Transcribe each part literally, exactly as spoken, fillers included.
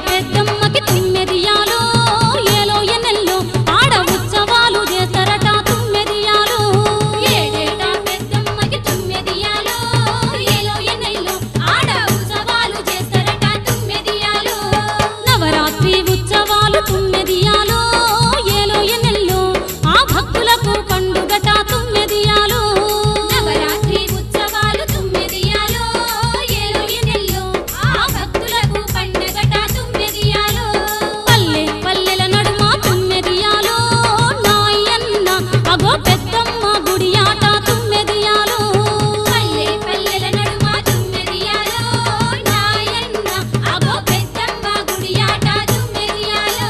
పెద్దమ్మకి తుమ్మెదియాలు ఏలో ఎన్నెల్లో ఆడ ఉత్సవాలు చేస్తారట తుమ్మెదియాలు ఏడేటా పెద్దమ్మకి తుమ్మెదియాలు ఏలో ఎన్నెల్లో ఆడ ఉత్సవాలు చేస్తారట తుమ్మెదియాలు నవరాత్రి ఉత్సవాలు తుమ్మెదియాలు ఏలో ఎన్నెల్లో ఆ భక్తులకు పండుగట తుమ్మెదియాలు నవరాత్రి ఉత్సవాలు తుమ్మెదియాలు ఏలో ఎన్నెల్లో ఆ భక్తులకు పండుగట తుమ్మెదియాలు పల్లె పల్లెల నడుమ తుమ్మెదియాలు నాయన్న అగో పెద్దమ్మ గుడియాట తుమ్మెదియాలు పల్లె పల్లెల నడుమ తుమ్మెదియాలు నాయన్న అగో పెద్దమ్మ గుడియాట తుమ్మెదియాలు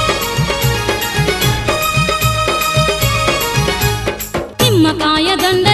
నిమ్మకాయ దండ